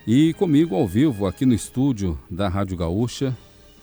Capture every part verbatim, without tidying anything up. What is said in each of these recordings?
E comigo ao vivo, aqui no estúdio da Rádio Gaúcha,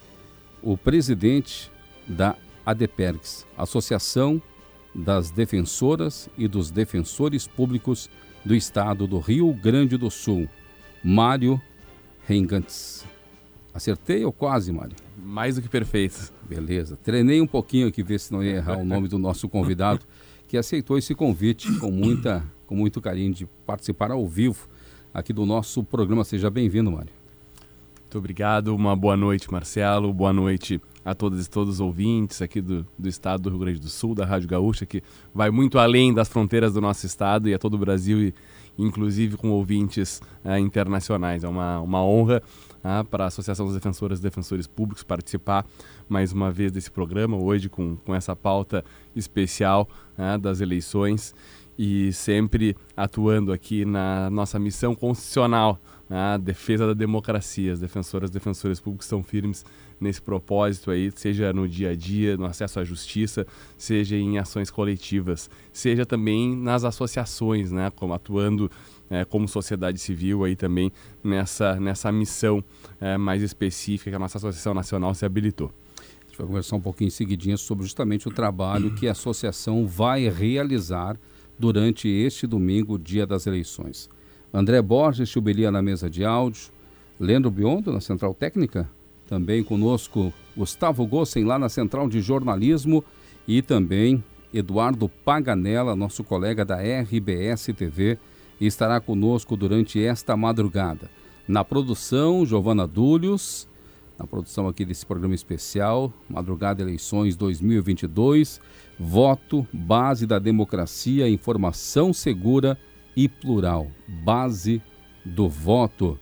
o presidente da ADEPERGS, Associação das Defensoras e dos Defensores Públicos do Estado do Rio Grande do Sul, Mário Reingantz. Acertei ou quase, Mário? Mais do que perfeito. Beleza. Treinei um pouquinho aqui, ver se não ia errar o nome do nosso convidado, que aceitou esse convite com, muita, com muito carinho de participar ao vivo aqui do nosso programa. Seja bem-vindo, Mário. Muito obrigado. Uma boa noite, Marcelo. Boa noite a todas e todos os ouvintes aqui do, do estado do Rio Grande do Sul, da Rádio Gaúcha, que vai muito além das fronteiras do nosso estado e a todo o Brasil, e inclusive com ouvintes eh, internacionais. É uma, uma honra ah, para a Associação das Defensoras e Defensores Públicos participar mais uma vez desse programa, hoje com, com essa pauta especial ah, das eleições, e sempre atuando aqui na nossa missão constitucional, a defesa da democracia. As defensoras e defensores públicos estão firmes nesse propósito aí, seja no dia a dia, no acesso à justiça, seja em ações coletivas, seja também nas associações, né, como atuando é, como sociedade civil aí também nessa, nessa missão é, mais específica que a nossa Associação Nacional se habilitou. A gente vai conversar um pouquinho em seguidinha sobre justamente o trabalho que a associação vai realizar durante este domingo, dia das eleições. André Borges Chubelia na mesa de áudio, Leandro Biondo na central técnica, também conosco Gustavo Gossen lá na central de jornalismo, e também Eduardo Paganella, nosso colega da R B S T V, estará conosco durante esta madrugada. Na produção, Giovana Dúlios, na produção aqui desse programa especial, Madrugada Eleições dois mil e vinte e dois, voto, base da democracia, informação segura e plural, base do voto.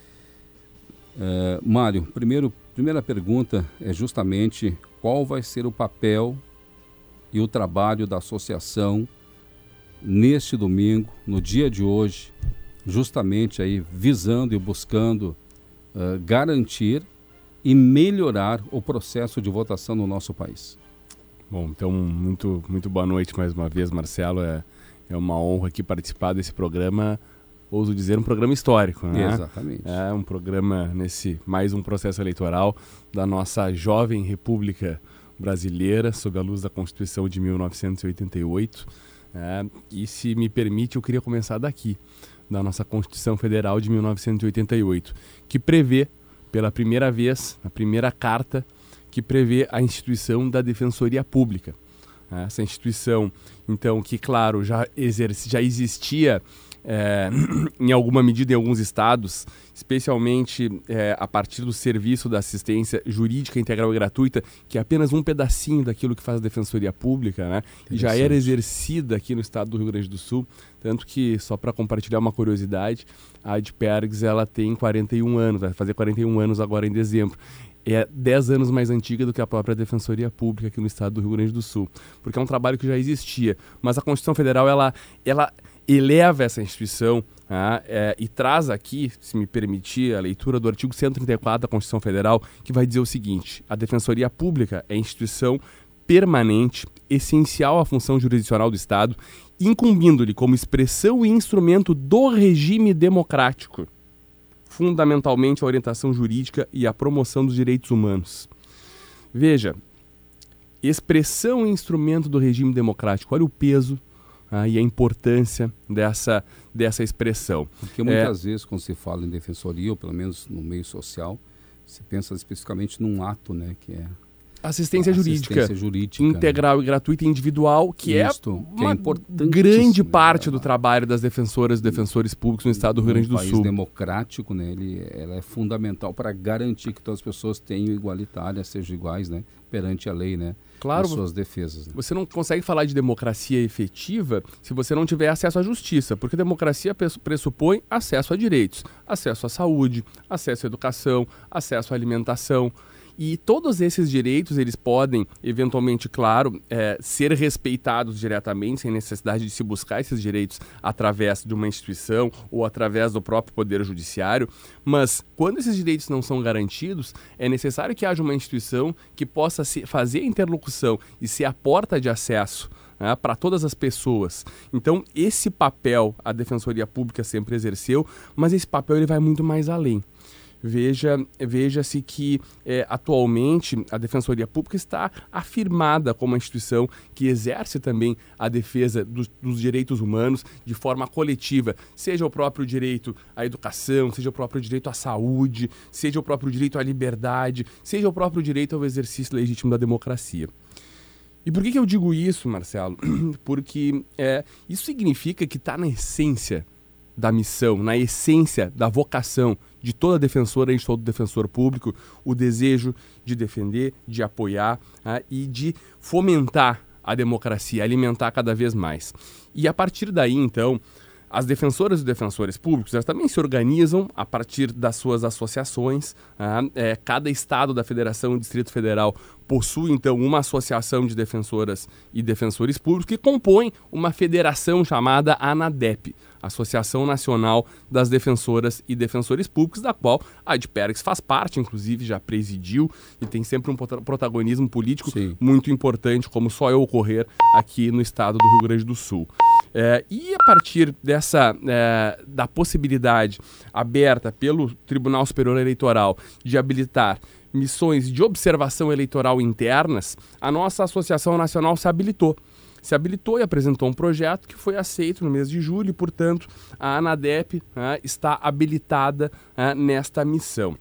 Uh, Mário, primeiro, primeira pergunta é justamente qual vai ser o papel e o trabalho da associação neste domingo, no dia de hoje, justamente aí visando e buscando uh, garantir e melhorar o processo de votação no nosso país. Bom, então muito, muito boa noite mais uma vez, Marcelo. É, é uma honra aqui participar desse programa, ouso dizer, um programa histórico, né? Exatamente. É um programa nesse mais um processo eleitoral da nossa jovem República Brasileira, sob a luz da Constituição de mil novecentos e oitenta e oito. É, e se me permite, eu queria começar daqui, da nossa Constituição Federal de mil novecentos e oitenta e oito, que prevê, pela primeira vez, a primeira carta, que prevê a instituição da Defensoria Pública. Essa instituição, então, que, claro, já, exerce, já existia é, em alguma medida em alguns estados, especialmente é, a partir do Serviço da Assistência Jurídica Integral e Gratuita, que é apenas um pedacinho daquilo que faz a Defensoria Pública, né? E já era exercida aqui no estado do Rio Grande do Sul, tanto que, só para compartilhar uma curiosidade, a ADEPERGS, ela tem quarenta e um anos, vai fazer quarenta e um anos agora em dezembro. É dez anos mais antiga do que a própria Defensoria Pública aqui no estado do Rio Grande do Sul, porque é um trabalho que já existia, mas a Constituição Federal, ela, ela eleva essa instituição ah, é, e traz aqui, se me permitir, a leitura do artigo cento e trinta e quatro da Constituição Federal, que vai dizer o seguinte: a Defensoria Pública é instituição permanente, essencial à função jurisdicional do Estado, incumbindo-lhe como expressão e instrumento do regime democrático, fundamentalmente a orientação jurídica e a promoção dos direitos humanos. Veja, expressão e instrumento do regime democrático, olha o peso ah, e a importância dessa, dessa expressão. Porque muitas é... vezes, quando se fala em defensoria, ou pelo menos no meio social, se pensa especificamente num ato, né, que é assistência, assistência jurídica, jurídica integral, né, e gratuita e individual, que Isto, é uma que é grande parte do trabalho das defensoras e defensores públicos no estado do Rio Grande do Sul. Um país democrático, né, ele, ela é fundamental para garantir que todas as pessoas tenham igualitárias, sejam iguais, né, perante a lei, né, claro, as suas defesas. Né? Você não consegue falar de democracia efetiva se você não tiver acesso à justiça, porque democracia pressupõe acesso a direitos, acesso à saúde, acesso à educação, acesso à alimentação. E todos esses direitos, eles podem, eventualmente, claro, é, ser respeitados diretamente, sem necessidade de se buscar esses direitos através de uma instituição ou através do próprio Poder Judiciário. Mas, quando esses direitos não são garantidos, é necessário que haja uma instituição que possa se, fazer a interlocução e ser a porta de acesso né, para todas as pessoas. Então, esse papel a Defensoria Pública sempre exerceu, mas esse papel ele vai muito mais além. Veja, veja-se que é, atualmente a Defensoria Pública está afirmada como uma instituição que exerce também a defesa dos, dos direitos humanos de forma coletiva, seja o próprio direito à educação, seja o próprio direito à saúde, seja o próprio direito à liberdade, seja o próprio direito ao exercício legítimo da democracia. E por que, que eu digo isso, Marcelo? Porque é, isso significa que está na essência da missão, na essência da vocação de toda defensora e de todo defensor público, o desejo de defender, de apoiar ah, e de fomentar a democracia, alimentar cada vez mais. E a partir daí, então, as defensoras e defensores públicos elas também se organizam a partir das suas associações. Ah, é, cada estado da Federação e Distrito Federal possui, então, uma associação de defensoras e defensores públicos que compõem uma federação chamada ANADEP, Associação Nacional das Defensoras e Defensores Públicos, da qual a Adpergs faz parte, inclusive já presidiu e tem sempre um protagonismo político Sim. muito importante, como só é ocorrer aqui no estado do Rio Grande do Sul. É, e a partir dessa, é, da possibilidade aberta pelo Tribunal Superior Eleitoral de habilitar missões de observação eleitoral internas, a nossa Associação Nacional se habilitou. Se habilitou e apresentou um projeto que foi aceito no mês de julho e, portanto, a ANADEP né, está habilitada né, nesta missão.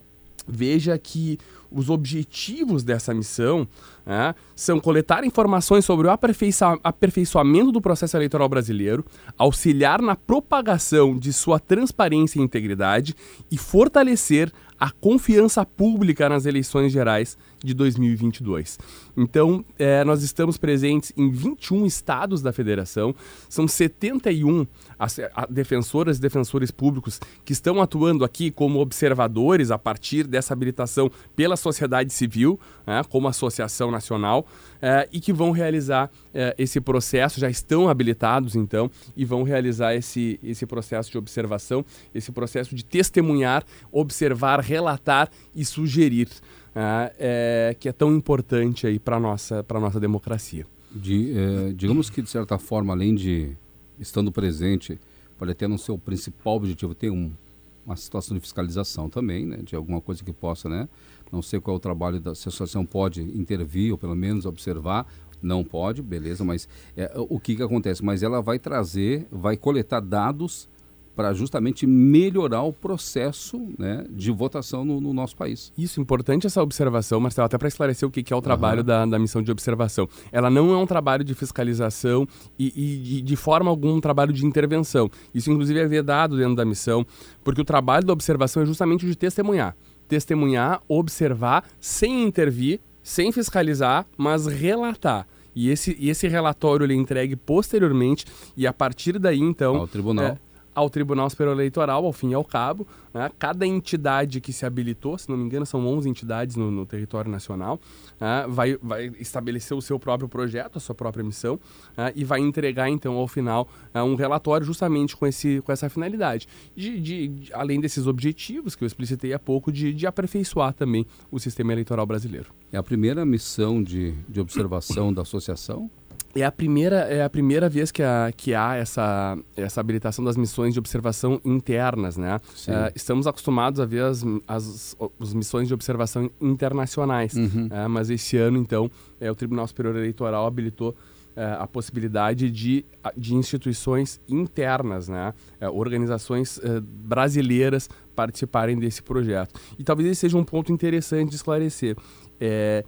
Veja que os objetivos dessa missão né, são coletar informações sobre o aperfeiçoa- aperfeiçoamento do processo eleitoral brasileiro, auxiliar na propagação de sua transparência e integridade e fortalecer a confiança pública nas eleições gerais de dois mil e vinte e dois. Então, é, nós estamos presentes em vinte e um estados da federação, são setenta e um as, a, defensoras e defensores públicos que estão atuando aqui como observadores a partir dessa habilitação pela sociedade civil, né, como associação nacional, é, e que vão realizar é, esse processo, já estão habilitados então, e vão realizar esse, esse processo de observação, esse processo de testemunhar, observar, relatar e sugerir. Ah, é, que é tão importante aí para a nossa, para nossa democracia. De, é, digamos que, de certa forma, além de estando presente, pode até não ser o principal objetivo, ter um, uma situação de fiscalização também, né, de alguma coisa que possa, né, não sei qual é o trabalho da se a associação pode intervir ou pelo menos observar, não pode, beleza, mas é, o que, que acontece? Mas ela vai trazer, vai coletar dados para justamente melhorar o processo né, de votação no, no nosso país. Isso, importante essa observação, Marcelo, até para esclarecer o que, que é o trabalho uhum. da, da missão de observação. Ela não é um trabalho de fiscalização e, e, e de forma alguma um trabalho de intervenção. Isso, inclusive, é vedado dentro da missão, porque o trabalho da observação é justamente o de testemunhar. Testemunhar, observar, sem intervir, sem fiscalizar, mas relatar. E esse, e esse relatório ele é entregue posteriormente e a partir daí, então... Ao tribunal. É, ao Tribunal Superior Eleitoral, ao fim e ao cabo, né, cada entidade que se habilitou, se não me engano são onze entidades no, no território nacional, né, vai, vai estabelecer o seu próprio projeto, a sua própria missão, né, e vai entregar então ao final né, um relatório justamente com, esse, com essa finalidade, de, de, de, além desses objetivos que eu explicitei há pouco, de, de aperfeiçoar também o sistema eleitoral brasileiro. É a primeira missão de, de observação da associação? É a primeira, é a primeira vez que, a, que há essa, essa habilitação das missões de observação internas, né? Uh, estamos acostumados a ver as, as, as missões de observação internacionais, uhum. uh, mas esse ano, então, é, o Tribunal Superior Eleitoral habilitou uh, a possibilidade de, de instituições internas, né? Uh, organizações uh, brasileiras participarem desse projeto. E talvez esse seja um ponto interessante de esclarecer. É,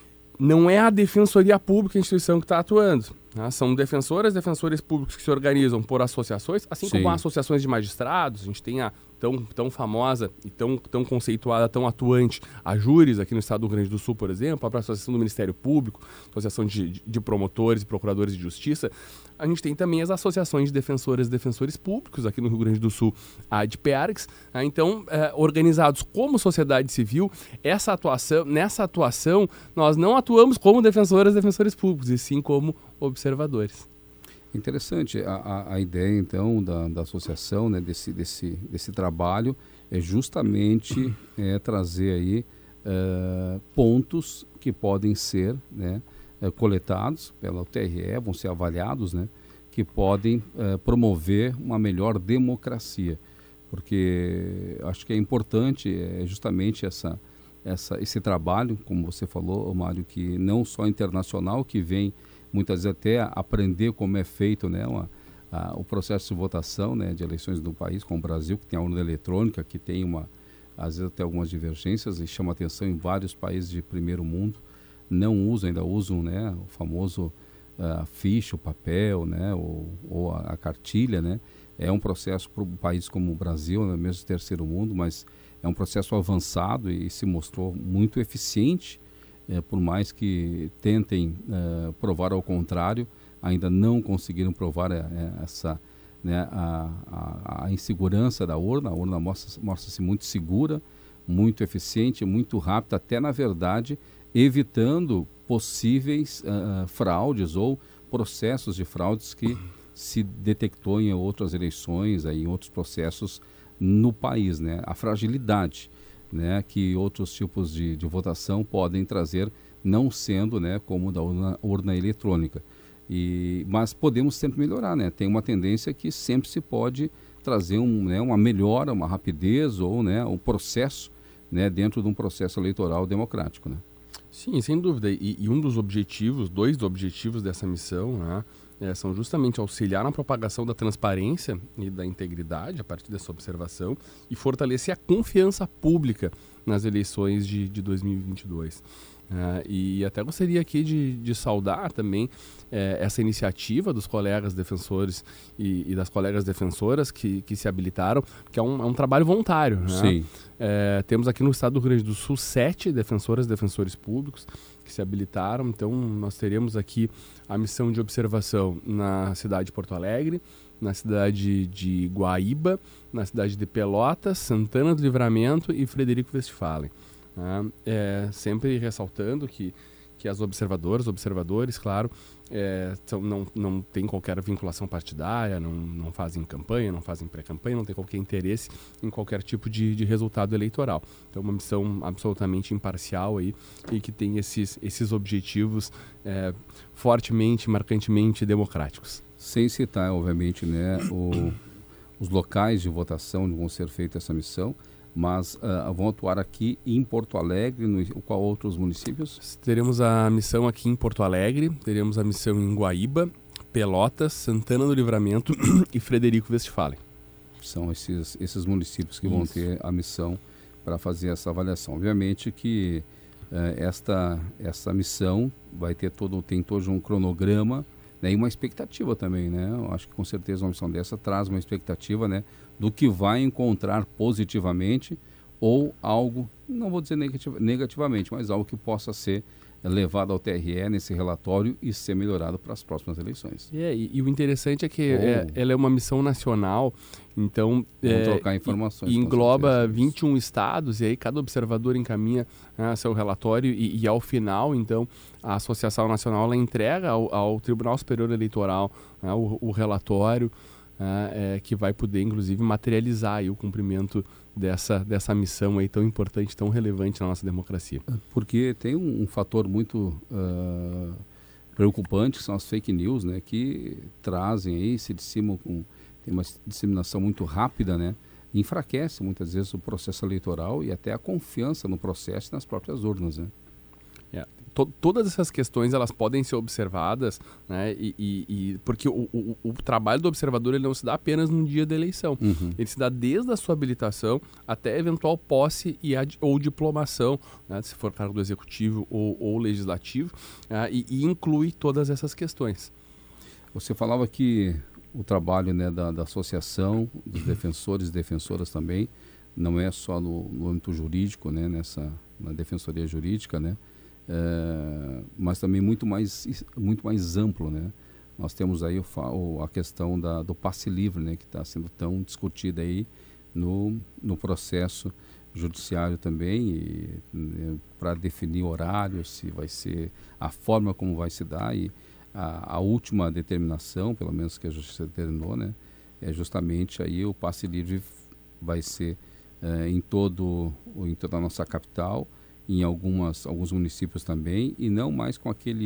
Não é a Defensoria Pública a instituição que está atuando. Né? São defensoras e defensores públicos que se organizam por associações, assim Sim. como associações de magistrados. A gente tem a tão, tão famosa e tão, tão conceituada, tão atuante, a Júris, aqui no estado do Rio Grande do Sul, por exemplo, a própria Associação do Ministério Público, Associação de, de, de Promotores e Procuradores de Justiça. A gente tem também as associações de defensoras e defensores públicos, aqui no Rio Grande do Sul, a Adpergs. Né? Então, é, organizados como sociedade civil, essa atuação, nessa atuação, nós não atuamos como defensoras e defensores públicos, e sim como observadores. Interessante. A, a, a ideia, então, da, da associação, né, desse, desse, desse trabalho, é justamente é, trazer aí uh, pontos que podem ser né, eh, coletados pela U T R E, vão ser avaliados, né, que podem eh, promover uma melhor democracia, porque acho que é importante é, justamente essa, essa, esse trabalho, como você falou, Mário, que não só internacional, que vem muitas vezes até aprender como é feito, né, uma, a, o processo de votação, né, de eleições no país, como o Brasil, que tem a urna eletrônica, que tem uma, às vezes até algumas divergências e chama atenção em vários países de primeiro mundo, não usam, ainda usam, né, o famoso a ficha, o papel, né, ou, ou a, a cartilha, né. É um processo para um país como o Brasil, né, mesmo terceiro mundo, mas é um processo avançado e se mostrou muito eficiente, é, por mais que tentem é, provar ao contrário, ainda não conseguiram provar é, essa, né, a, a, a insegurança da urna. A urna mostra-se mostra muito segura, muito eficiente, muito rápida, até na verdade evitando possíveis uh, fraudes ou processos de fraudes que se detectou em outras eleições, aí, em outros processos no país, né? A fragilidade, né, que outros tipos de, de votação podem trazer, não sendo, né, como da urna, urna eletrônica. E, mas podemos sempre melhorar, né? Tem uma tendência que sempre se pode trazer um, né, uma melhora, uma rapidez ou, né, um processo, né, dentro de um processo eleitoral democrático, né? Sim, sem dúvida. E, e um dos objetivos, dois dos objetivos dessa missão, né, é, são justamente auxiliar na propagação da transparência e da integridade a partir dessa observação e fortalecer a confiança pública nas eleições de, de dois mil e vinte e dois. Uh, e até gostaria aqui de, de saudar também eh, essa iniciativa dos colegas defensores e, e das colegas defensoras que, que se habilitaram, que é um, é um trabalho voluntário, né? Sim. Eh, temos aqui no estado do Rio Grande do Sul sete defensoras e defensores públicos que se habilitaram. Então nós teremos aqui a missão de observação na cidade de Porto Alegre, na cidade de Guaíba, na cidade de Pelotas, Santana do Livramento e Frederico Westphalen. Né? É, sempre ressaltando que, que as observadoras, observadores, claro, é, são, não, não tem qualquer vinculação partidária, não, não fazem campanha, não fazem pré-campanha, não tem qualquer interesse em qualquer tipo de, de resultado eleitoral. Então, uma missão absolutamente imparcial aí e que tem esses, esses objetivos é, fortemente, marcantemente democráticos. Sem citar, obviamente, né, o, os locais de votação onde vão ser feita essa missão, mas uh, vão atuar aqui em Porto Alegre, no, qual outros municípios? Teremos a missão aqui em Porto Alegre, teremos a missão em Guaíba, Pelotas, Santana do Livramento e Frederico Westphalen. São esses, esses municípios que Isso. vão ter a missão para fazer essa avaliação. Obviamente que uh, esta, essa missão vai ter todo, tem todo um cronograma, né, e uma expectativa também, né? Eu acho que com certeza uma missão dessa traz uma expectativa, né, do que vai encontrar positivamente ou algo, não vou dizer negativ negativamente, mas algo que possa ser levado ao T R E nesse relatório e ser melhorado para as próximas eleições. É, e, e o interessante é que oh. é, ela é uma missão nacional, então é, trocar informações, e, e engloba vinte e um estados, e aí cada observador encaminha, né, seu relatório e, e ao final, então, a Associação Nacional ela entrega ao, ao Tribunal Superior Eleitoral, né, o, o relatório, né, é, que vai poder, inclusive, materializar aí o cumprimento dessa, dessa missão aí tão importante, tão relevante na nossa democracia. Porque tem um, um fator muito uh, preocupante, que são as fake news, né, que trazem aí, se dissimam com, tem uma disseminação muito rápida, né, enfraquece muitas vezes o processo eleitoral e até a confiança no processo e nas próprias urnas, né. É, to todas essas questões elas podem ser observadas, né, e, e, e porque o, o, o trabalho do observador ele não se dá apenas no dia da eleição, uhum. ele se dá desde a sua habilitação até a eventual posse e a, ou diplomação, né, se for cargo do executivo ou, ou legislativo, né, e, e inclui todas essas questões. Você falava que o trabalho, né, da, da associação, dos defensores e defensoras também, não é só no, no âmbito jurídico, né, nessa, na defensoria jurídica, né, é, mas também muito mais, muito mais amplo, né. Nós temos aí o, o, a questão da, do passe livre, né, que está sendo tão discutida aí no, no processo judiciário também, né, para definir horário, se vai ser a forma como vai se dar. E a, a última determinação, pelo menos que a justiça determinou, né, é justamente aí o passe livre vai ser é, em todo em toda a nossa capital, em algumas alguns municípios também, e não mais com aquele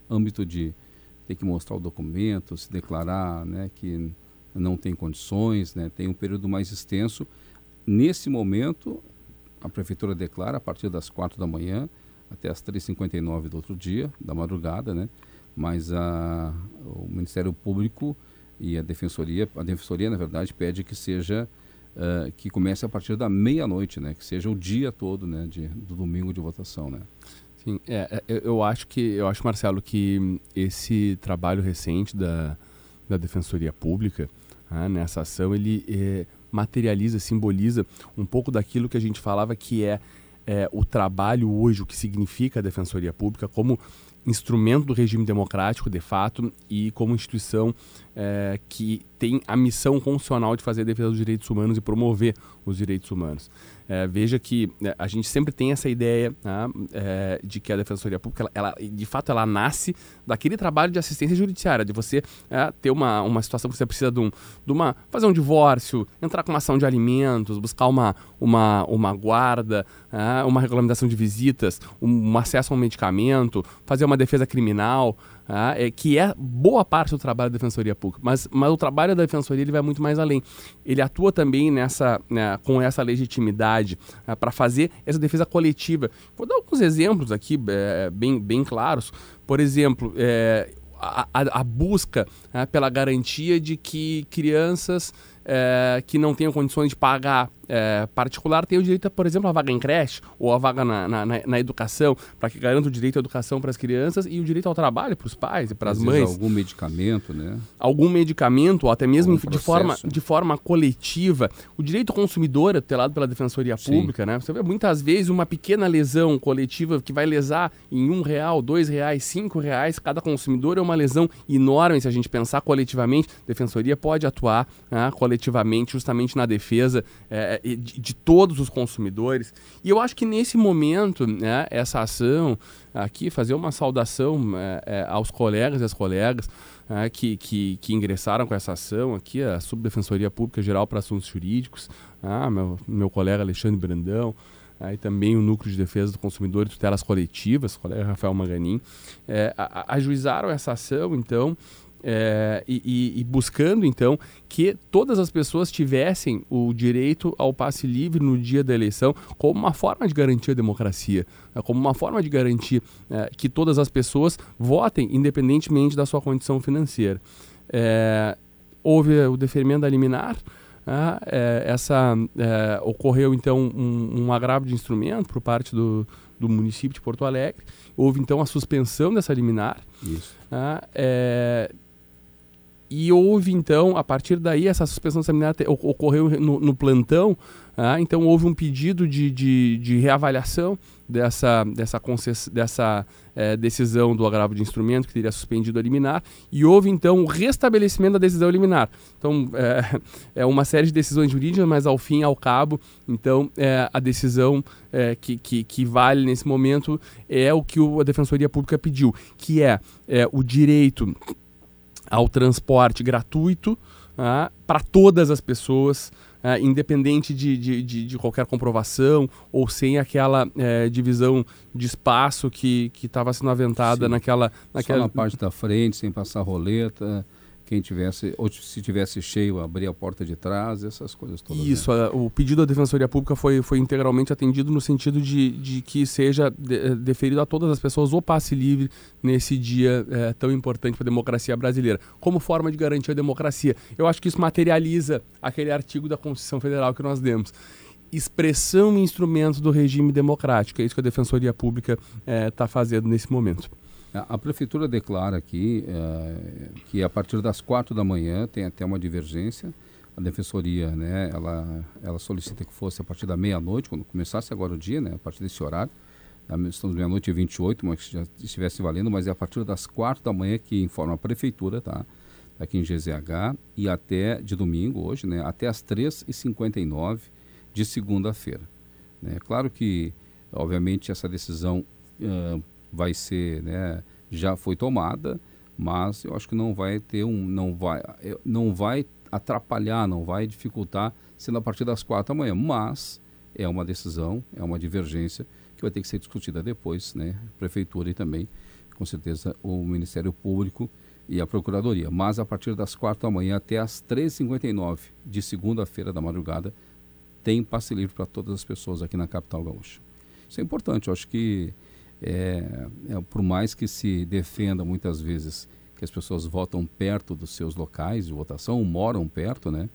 âmbito de ter que mostrar o documento, se declarar, né, que não tem condições, né, tem um período mais extenso. Nesse momento, a Prefeitura declara a partir das quatro da manhã até as três e cinquenta e nove do outro dia, da madrugada, né? Mas a, o Ministério Público e a Defensoria, a Defensoria, na verdade, pede que seja, uh, que comece a partir da meia-noite, né? Que seja o dia todo, né? De, do domingo de votação, né? Sim, é, eu acho que, eu acho, Marcelo, que esse trabalho recente da, da Defensoria Pública, ah, nessa ação, ele é, materializa, simboliza um pouco daquilo que a gente falava que é, é o trabalho hoje, o que significa a Defensoria Pública como instrumento do regime democrático, de fato, e como instituição é, que tem a missão constitucional de fazer a defesa dos direitos humanos e promover os direitos humanos. É, veja que é, a gente sempre tem essa ideia, né, é, de que a Defensoria Pública, ela, ela, de fato, ela nasce daquele trabalho de assistência judiciária, de você é, ter uma, uma situação que você precisa de, um, de uma, fazer um divórcio, entrar com uma ação de alimentos, buscar uma, uma, uma guarda, é, uma regulamentação de visitas, um, um acesso a um medicamento, fazer uma defesa criminal, ah, é, que é boa parte do trabalho da Defensoria Pública, mas, mas o trabalho da Defensoria ele vai muito mais além. Ele atua também nessa, né, com essa legitimidade ah, para fazer essa defesa coletiva. Vou dar alguns exemplos aqui é, bem, bem claros. Por exemplo, é, a, a, a busca né, pela garantia de que crianças é, que não tenham condições de pagar é, particular tenham o direito, a, por exemplo, a vaga em creche ou a vaga na, na, na educação, para que garanta o direito à educação para as crianças e o direito ao trabalho para os pais e para as mães. Algum medicamento, né? Algum medicamento, ou até mesmo de forma, de forma coletiva. O direito ao consumidor é tutelado pela Defensoria Sim. Pública, né? Você vê muitas vezes uma pequena lesão coletiva que vai lesar em um real, dois reais, cinco reais. Cada consumidor é uma lesão enorme. Se a gente pensar coletivamente, a Defensoria pode atuar né, coletivamente justamente na defesa é, De, de todos os consumidores. E eu acho que nesse momento, né, essa ação aqui, fazer uma saudação é, é, aos colegas e às colegas é, que, que, que ingressaram com essa ação aqui, a Subdefensoria Pública Geral para Assuntos Jurídicos, ah, meu, meu colega Alexandre Brandão, aí também o Núcleo de Defesa do Consumidor e Tutelas Coletivas, o colega Rafael Maganin, é, a, a, ajuizaram essa ação, então, É, e, e buscando, então, que todas as pessoas tivessem o direito ao passe livre no dia da eleição como uma forma de garantir a democracia, né, como uma forma de garantir é, que todas as pessoas votem independentemente da sua condição financeira. É, houve o deferimento da liminar, ah, é, essa, é, ocorreu, então, um, um agravo de instrumento por parte do, do município de Porto Alegre. Houve, então, a suspensão dessa liminar. Isso. Ah, é, E houve, então, a partir daí, essa suspensão dessa liminar ocorreu no, no plantão. Ah, então, houve um pedido de, de, de reavaliação dessa, dessa, concess... dessa é, decisão do agravo de instrumento, que teria suspendido a liminar. E houve, então, o restabelecimento da decisão liminar. Então, é, é uma série de decisões jurídicas, mas, ao fim e ao cabo, então, é, a decisão é, que, que, que vale nesse momento é o que o, a Defensoria Pública pediu, que é, é o direito ao transporte gratuito ah, para todas as pessoas, ah, independente de, de, de, de qualquer comprovação ou sem aquela eh, divisão de espaço que estava sendo aventada naquela, naquela... Só na parte da frente, sem passar roleta, quem tivesse, ou se tivesse cheio, abrir a porta de trás, essas coisas todas. Isso, né? a, o pedido da Defensoria Pública foi, foi integralmente atendido no sentido de, de que seja de, deferido a todas as pessoas o passe livre nesse dia é, tão importante para a democracia brasileira, como forma de garantir a democracia. Eu acho que isso materializa aquele artigo da Constituição Federal que nós demos. Expressão e instrumento do regime democrático, é isso que a Defensoria Pública está é, fazendo nesse momento. A Prefeitura declara aqui uh, que a partir das quatro da manhã tem até uma divergência. A Defensoria, né, ela, ela solicita que fosse a partir da meia-noite, quando começasse agora o dia, né, a partir desse horário. Estamos meia-noite e vinte e oito, mas que já estivesse valendo, mas é a partir das quatro da manhã que informa a Prefeitura, tá? Aqui em G Z H, e até de domingo, hoje, né, até as três e cinquenta e nove de segunda-feira. É claro que, obviamente, essa decisão... Uh, vai ser, né, já foi tomada, mas eu acho que não vai ter um, não vai, não vai atrapalhar, não vai dificultar sendo a partir das quatro da manhã, mas é uma decisão, é uma divergência que vai ter que ser discutida depois, né, Prefeitura e também com certeza o Ministério Público e a Procuradoria. Mas a partir das quatro da manhã até as três e cinquenta e nove de segunda-feira da madrugada, tem passe livre para todas as pessoas aqui na capital gaúcha. Isso é importante, eu acho que é, é, por mais que se defenda muitas vezes que as pessoas votam perto dos seus locais de votação, moram perto, né?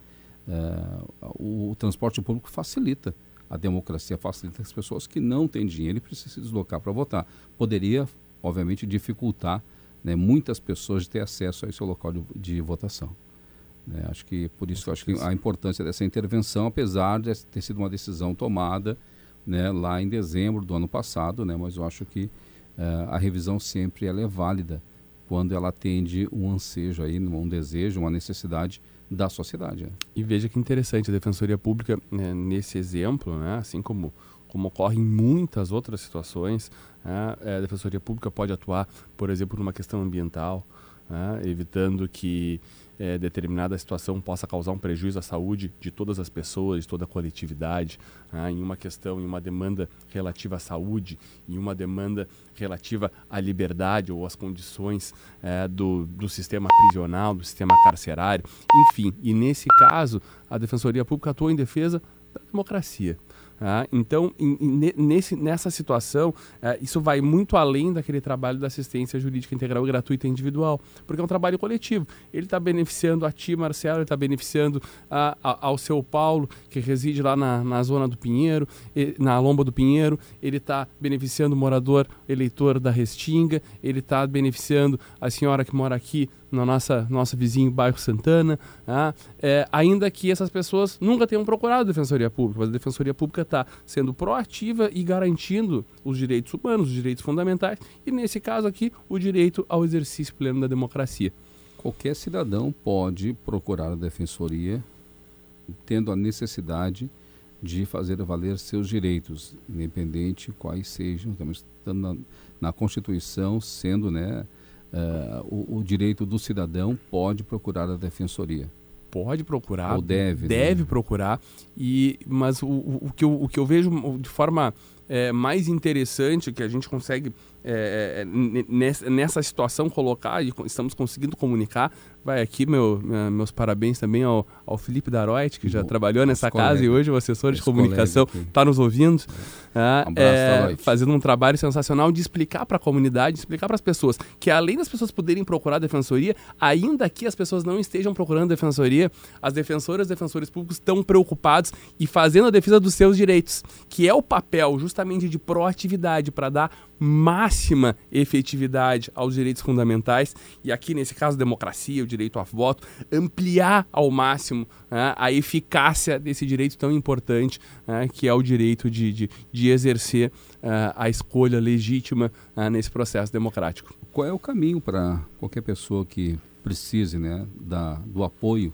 É, o, o transporte público facilita a democracia, facilita as pessoas que não têm dinheiro e precisam se deslocar para votar. Poderia, obviamente, dificultar, né, muitas pessoas de ter acesso a esse local de, de votação. Né? Acho que por isso eu acho que a importância dessa intervenção, apesar de ter sido uma decisão tomada, né, lá em dezembro do ano passado, né, mas eu acho que uh, a revisão sempre ela é válida quando ela atende um ansejo, aí, um desejo, uma necessidade da sociedade. Né? E veja que interessante, a Defensoria Pública, né, nesse exemplo, né, assim como, como ocorre em muitas outras situações, né, a Defensoria Pública pode atuar, por exemplo, numa questão ambiental, né, evitando que é, determinada situação possa causar um prejuízo à saúde de todas as pessoas, de toda a coletividade, né, em uma questão, em uma demanda relativa à saúde, em uma demanda relativa à liberdade ou às condições é, do, do sistema prisional, do sistema carcerário, enfim. E nesse caso, a Defensoria Pública atua em defesa da democracia. Ah, então, em, em, nesse, nessa situação, ah, isso vai muito além daquele trabalho da assistência jurídica integral gratuita e individual, porque é um trabalho coletivo. Ele está beneficiando a ti, Marcelo, ele está beneficiando a, a, ao seu Paulo, que reside lá na, na zona do Pinheiro, e, na Lomba do Pinheiro, ele está beneficiando o morador eleitor da Restinga, ele está beneficiando a senhora que mora aqui no nossa, nosso vizinho bairro Santana, ah, é, ainda que essas pessoas nunca tenham procurado a Defensoria Pública, mas a Defensoria Pública está sendo proativa e garantindo os direitos humanos, os direitos fundamentais, e nesse caso aqui, o direito ao exercício pleno da democracia. Qualquer cidadão pode procurar a Defensoria tendo a necessidade de fazer valer seus direitos, independente quais sejam, estamos na, na Constituição sendo, né, Uh, o, o direito do cidadão pode procurar a Defensoria. Pode procurar. Ou deve. Deve né? procurar. E, mas o, o, o, que eu, o que eu vejo de forma é, mais interessante, que a gente consegue é, nessa, nessa situação colocar, e estamos conseguindo comunicar, vai aqui meu, meus parabéns também ao, ao Felipe Daroit, que já Bom, trabalhou nessa casa colega, e hoje é o assessor de comunicação, está nos ouvindo, é, um abraço, é, fazendo um trabalho sensacional de explicar para a comunidade, explicar para as pessoas, que além das pessoas poderem procurar a Defensoria, ainda que as pessoas não estejam procurando a Defensoria, as defensoras e defensores públicos estão preocupados e fazendo a defesa dos seus direitos, que é o papel justamente de proatividade para dar máxima efetividade aos direitos fundamentais, e aqui nesse caso democracia, o direito a voto, ampliar ao máximo, né, a eficácia desse direito tão importante, né, que é o direito de, de, de exercer uh, a escolha legítima uh, nesse processo democrático. Qual é o caminho para qualquer pessoa que precise, né, da, do apoio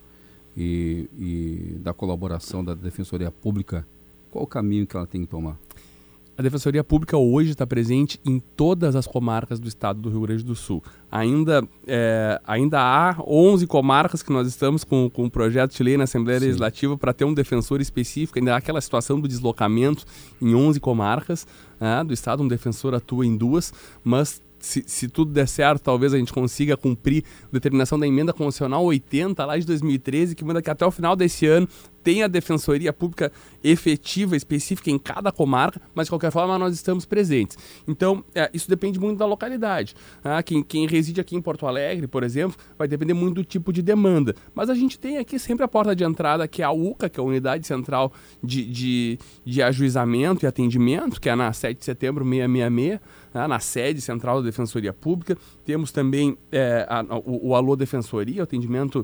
e, e da colaboração da Defensoria Pública? Qual o caminho que ela tem que tomar? A Defensoria Pública hoje está presente em todas as comarcas do estado do Rio Grande do Sul. Ainda, é, ainda há onze comarcas que nós estamos com, com um projeto de lei na Assembleia Sim. Legislativa para ter um defensor específico. Ainda há aquela situação do deslocamento em onze comarcas, né, do estado. Um defensor atua em duas, mas Se, se tudo der certo, talvez a gente consiga cumprir a determinação da emenda constitucional oitenta, lá de dois mil e treze, que manda que até o final desse ano tenha a Defensoria Pública efetiva, específica em cada comarca, mas de qualquer forma nós estamos presentes. Então, é, isso depende muito da localidade. Ah, quem, quem reside aqui em Porto Alegre, por exemplo, vai depender muito do tipo de demanda. Mas a gente tem aqui sempre a porta de entrada, que é a UCA, que é a Unidade Central de, de, de Ajuizamento e Atendimento, que é na sete de setembro seiscentos e sessenta e seis, ah, na sede central da Defensoria Pública. Temos também é, a, o, o Alô Defensoria, o atendimento,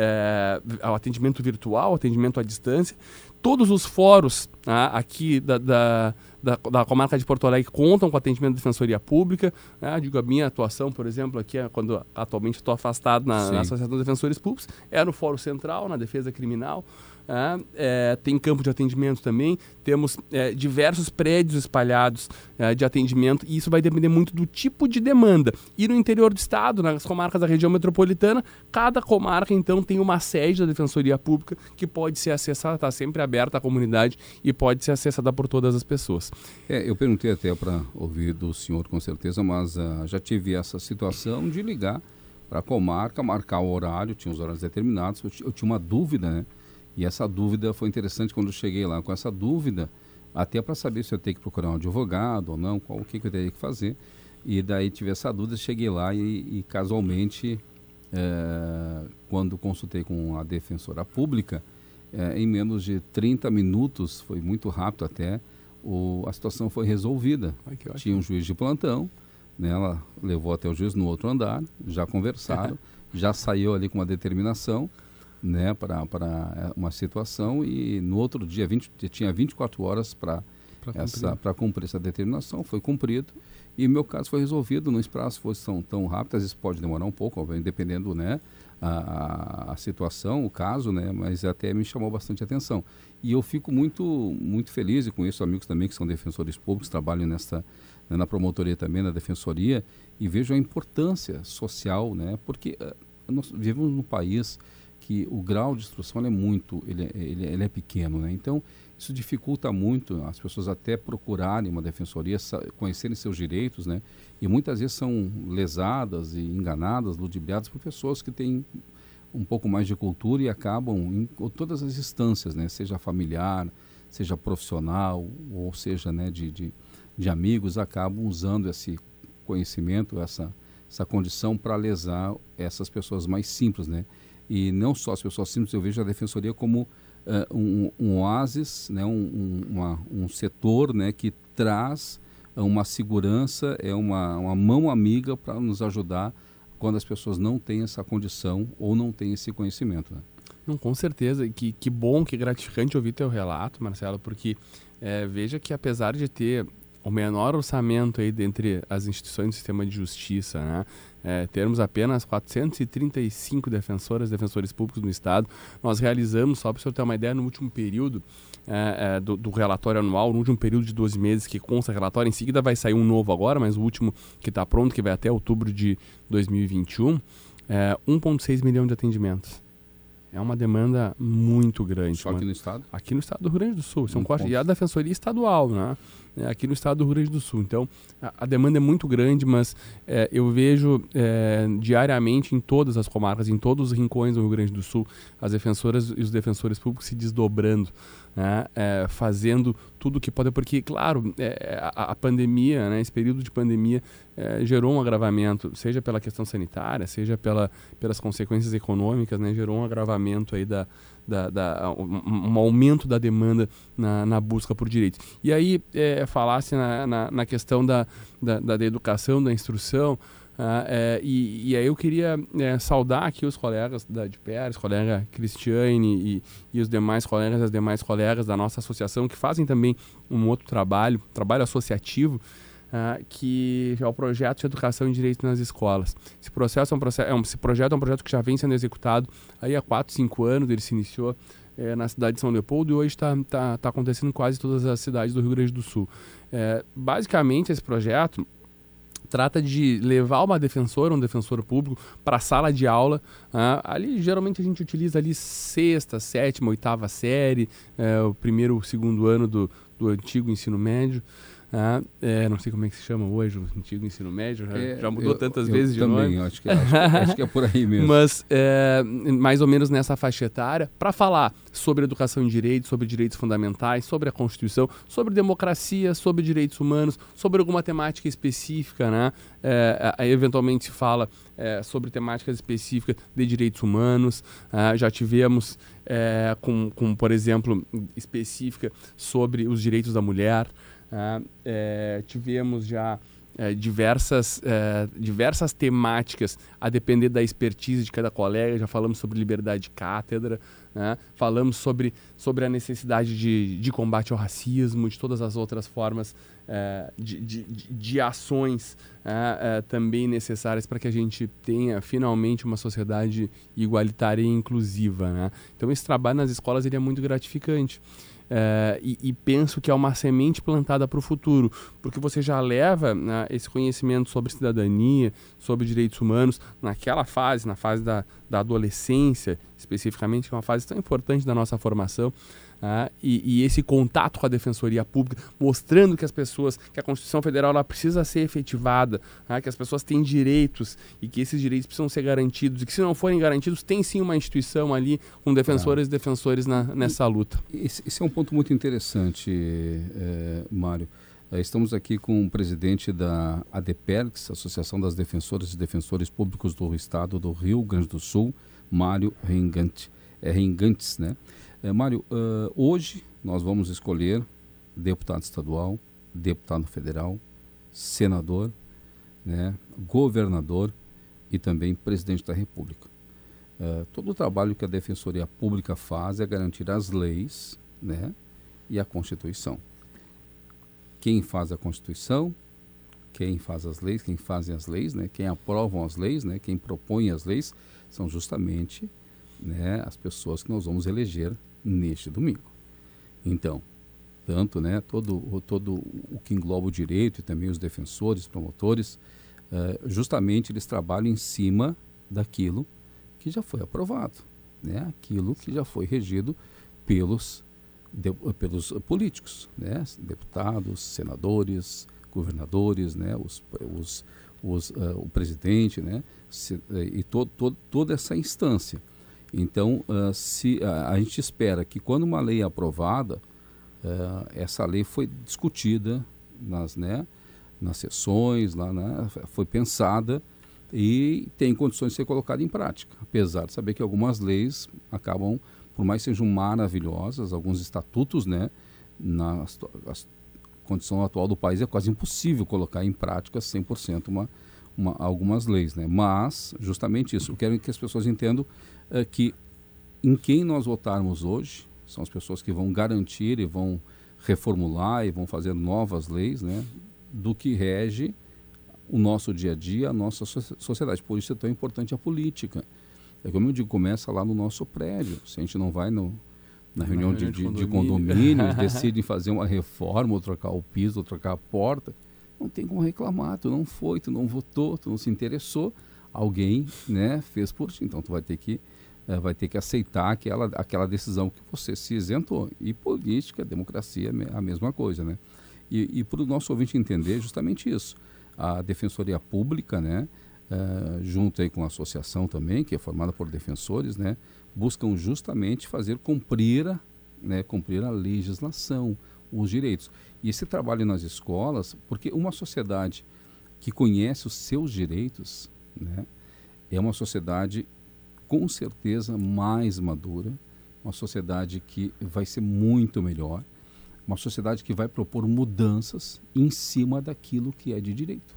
é, o atendimento virtual, o atendimento à distância. Todos os fóruns, ah, aqui da, da, da, da comarca de Porto Alegre contam com atendimento da Defensoria Pública. Ah, digo, a minha atuação, por exemplo, aqui, quando atualmente estou afastado na, na Associação de Defensores Públicos, é no Fórum Central, na Defesa Criminal. É, é, tem campo de atendimento também, temos é, diversos prédios espalhados é, de atendimento, e isso vai depender muito do tipo de demanda. E no interior do estado, nas comarcas da região metropolitana, cada comarca então tem uma sede da Defensoria Pública que pode ser acessada, está sempre aberta à comunidade e pode ser acessada por todas as pessoas. É, eu perguntei até para ouvir do senhor com certeza, mas uh, já tive essa situação de ligar para a comarca, marcar o horário, tinha os horários determinados, eu, eu tinha uma dúvida, né? E essa dúvida foi interessante quando eu cheguei lá com essa dúvida, até para saber se eu tenho que procurar um advogado ou não, qual, o que, que eu teria que fazer. E daí tive essa dúvida, cheguei lá e, e casualmente, é, quando consultei com a defensora pública, é, em menos de trinta minutos, foi muito rápido até, o, a situação foi resolvida. Ai, tinha um juiz de plantão, né, ela levou até o juiz no outro andar, já conversaram, já saiu ali com uma determinação, né, para uma situação, e no outro dia vinte, tinha vinte e quatro horas para cumprir. cumprir essa determinação, foi cumprido, e o meu caso foi resolvido, não esperava se fosse tão, tão rápido, às vezes pode demorar um pouco, dependendo, né, a, a situação, o caso, né, mas até me chamou bastante atenção. E eu fico muito, muito feliz, e conheço amigos também que são defensores públicos, trabalham nessa, né, na promotoria também, na defensoria, e vejo a importância social, né, porque uh, nós vivemos num país que o grau de instrução é muito, ele, ele, ele é pequeno, né? Então isso dificulta muito as pessoas até procurarem uma defensoria, conhecerem seus direitos, né? E muitas vezes são lesadas e enganadas, ludibriadas por pessoas que têm um pouco mais de cultura e acabam em todas as instâncias, né? Seja familiar, seja profissional, ou seja, né, de, de, de amigos, acabam usando esse conhecimento, essa, essa condição para lesar essas pessoas mais simples, né? E não só as pessoas simples, eu vejo a defensoria como uh, um, um oásis, né, um, um, uma, um setor, né, que traz uma segurança, é uma, uma mão amiga para nos ajudar quando as pessoas não têm essa condição ou não têm esse conhecimento. Né? Não, com certeza, que, que bom, que gratificante ouvir teu relato, Marcelo, porque é, veja que apesar de ter o menor orçamento aí dentre as instituições do sistema de justiça, né? É, termos apenas quatrocentos e trinta e cinco defensoras, defensores públicos no estado. Nós realizamos, só para o senhor ter uma ideia, no último período é, é, do, do relatório anual, no último período de doze meses que consta relatório, em seguida vai sair um novo agora, mas o último que está pronto, que vai até outubro de dois mil e vinte e um, é um vírgula seis milhão de atendimentos. É uma demanda muito grande. Só aqui no estado? Aqui no estado do Rio Grande do Sul. São um quatro, e a defensoria estadual, né? É, aqui no estado do Rio Grande do Sul. Então, a, a demanda é muito grande, mas é, eu vejo é, diariamente em todas as comarcas, em todos os rincões do Rio Grande do Sul, as defensoras e os defensores públicos se desdobrando, né? É, fazendo tudo o que pode, porque, claro, é, a, a pandemia, né, esse período de pandemia é, gerou um agravamento, seja pela questão sanitária, seja pela, pelas consequências econômicas, né, gerou um agravamento aí da, da, da um, um aumento da demanda na, na busca por direitos. E aí, é, falasse na, na, na questão da, da, da educação, da instrução, ah, é, e, e aí eu queria é, saudar aqui os colegas da D P E R, colega Cristiane e, e os demais colegas, as demais colegas da nossa associação que fazem também um outro trabalho, trabalho associativo, ah, que é o projeto de educação e direito nas escolas. Esse processo é um processo, é um, esse projeto é um projeto que já vem sendo executado aí há quatro, cinco anos, ele se iniciou é, na cidade de São Leopoldo e hoje está tá, tá acontecendo em quase todas as cidades do Rio Grande do Sul. É, basicamente, esse projeto trata de levar uma defensora, um defensor público para a sala de aula. Ah, ali, geralmente, a gente utiliza ali sexta, sétima, oitava série, é, o primeiro, o segundo ano do, do antigo ensino médio. Ah, é, não sei como é que se chama hoje o antigo ensino médio, já, é, já mudou eu, tantas eu vezes de também, nome. Acho que, acho, que, acho que é por aí mesmo. Mas é, mais ou menos nessa faixa etária, para falar sobre educação em direito, sobre direitos fundamentais, sobre a Constituição, sobre democracia, sobre direitos humanos, sobre alguma temática específica, né? É, aí eventualmente se fala é, sobre temáticas específicas de direitos humanos. É, já tivemos, é, com, com, por exemplo, específica sobre os direitos da mulher. Uh, é, tivemos já é, diversas, é, diversas temáticas a depender da expertise de cada colega. Já falamos sobre liberdade de cátedra, né? Falamos sobre, sobre a necessidade de, de combate ao racismo, de todas as outras formas é, de, de, de ações é, é, também necessárias para que a gente tenha finalmente uma sociedade igualitária e inclusiva, né? Então esse trabalho nas escolas ele é muito gratificante. É, e, e penso que é uma semente plantada para o futuro, porque você já leva, né, esse conhecimento sobre cidadania, sobre direitos humanos, naquela fase, na fase da, da adolescência, especificamente, que é uma fase tão importante da nossa formação, né, e, e esse contato com a Defensoria Pública, mostrando que as pessoas, que a Constituição Federal ela precisa ser efetivada, né, que as pessoas têm direitos e que esses direitos precisam ser garantidos, e que se não forem garantidos, tem sim uma instituição ali com defensoras e defensores na, nessa luta. Esse, esse é um ponto muito interessante, é, Mário. É, estamos aqui com o presidente da ADEPERGS, Associação das Defensoras e Defensores Públicos do Estado do Rio Grande do Sul, Mário Reingante, é, Reingantes, né? É, Mário, uh, hoje nós vamos escolher deputado estadual, deputado federal, senador, né, governador e também presidente da República. Uh, todo o trabalho que a Defensoria Pública faz é garantir as leis, né, e a Constituição. Quem faz a Constituição, quem faz as leis, quem fazem as leis, né, quem aprovam as leis, né, quem propõe as leis, são justamente, né, as pessoas que nós vamos eleger neste domingo. Então, tanto, né, todo, todo o que engloba o direito e também os defensores, promotores, uh, justamente eles trabalham em cima daquilo que já foi aprovado, né, aquilo que já foi regido pelos, de, pelos políticos, né, deputados, senadores, governadores, né, os, os, os, uh, o presidente, né, se, uh, e to, to, toda essa instância. Então, uh, se, uh, a gente espera que quando uma lei é aprovada, uh, essa lei foi discutida nas, né, nas sessões, lá, né, foi pensada e tem condições de ser colocada em prática. Apesar de saber que algumas leis acabam, por mais que sejam maravilhosas, alguns estatutos, né, na a condição atual do país é quase impossível colocar em prática cem por cento uma, uma, algumas leis, né? Mas, justamente isso, eu quero que as pessoas entendam é que em quem nós votarmos hoje são as pessoas que vão garantir e vão reformular e vão fazer novas leis, né, do que rege o nosso dia a dia, a nossa sociedade. Por isso é tão importante a política. É como eu digo, começa lá no nosso prédio. Se a gente não vai no, na reunião, na reunião de, de, de condomínio, decide fazer uma reforma, ou trocar o piso, ou trocar a porta, não tem como reclamar. Tu não foi, tu não votou, tu não se interessou. Alguém, né, fez por ti. Então tu vai ter que vai ter que aceitar aquela, aquela decisão que você se isentou. E política, democracia, a mesma coisa, né? E, e para o nosso ouvinte entender justamente isso. A Defensoria Pública, né, uh, junto aí com a associação também, que é formada por defensores, né, buscam justamente fazer cumprir a, né, cumprir a legislação, os direitos. E esse trabalho nas escolas, porque uma sociedade que conhece os seus direitos, né, é uma sociedade com certeza mais madura, uma sociedade que vai ser muito melhor, uma sociedade que vai propor mudanças em cima daquilo que é de direito.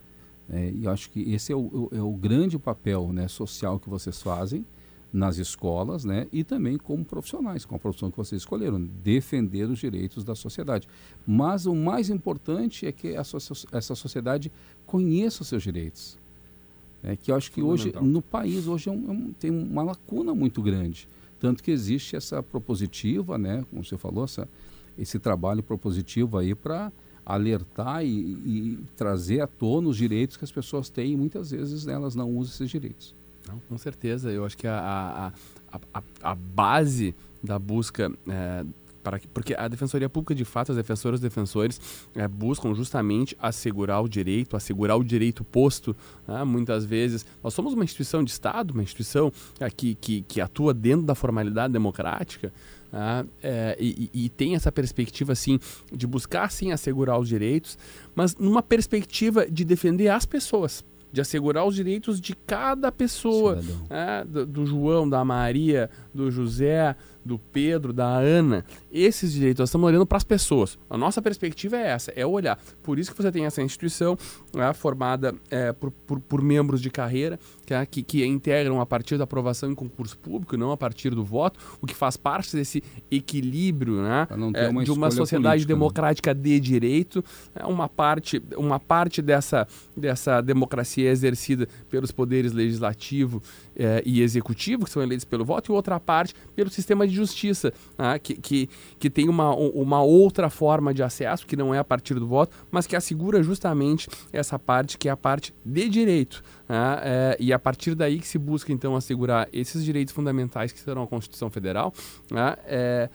É, e eu acho que esse é o, é o grande papel, né, social que vocês fazem nas escolas, né, e também como profissionais, com a profissão que vocês escolheram, defender os direitos da sociedade. Mas o mais importante é que a so essa sociedade conheça os seus direitos. É, que eu acho que hoje, no país, hoje é um, é um, tem uma lacuna muito grande. Tanto que existe essa propositiva, né, como você falou, essa, esse trabalho propositivo aí para alertar e, e trazer à tona os direitos que as pessoas têm e muitas vezes elas não usam esses direitos. Não, com certeza. Eu acho que a, a, a, a base da busca... É, para que, porque a Defensoria Pública, de fato, as defensoras e defensores é, buscam justamente assegurar o direito, assegurar o direito posto. Né? Muitas vezes, nós somos uma instituição de Estado, uma instituição é, que, que, que atua dentro da formalidade democrática, né? é, e, e tem essa perspectiva, assim, de buscar, sim, assegurar os direitos, mas numa perspectiva de defender as pessoas, de assegurar os direitos de cada pessoa, né? do, do João, da Maria, do José, do Pedro, da Ana, esses direitos, nós estamos olhando para as pessoas. A nossa perspectiva é essa, é olhar. Por isso que você tem essa instituição é, formada é, por, por, por membros de carreira que, é, que, que integram a partir da aprovação em concurso público, não a partir do voto, o que faz parte desse equilíbrio, né, é, uma de uma sociedade política, democrática, né, de direito. É, uma parte, uma parte dessa, dessa democracia é exercida pelos poderes legislativo é, e executivo, que são eleitos pelo voto, e outra parte pelo sistema de justiça, né, que, que, que tem uma, uma outra forma de acesso, que não é a partir do voto, mas que assegura justamente essa parte que é a parte de direito. Né, é, e a partir daí que se busca, então, assegurar esses direitos fundamentais que serão a Constituição Federal, né, é,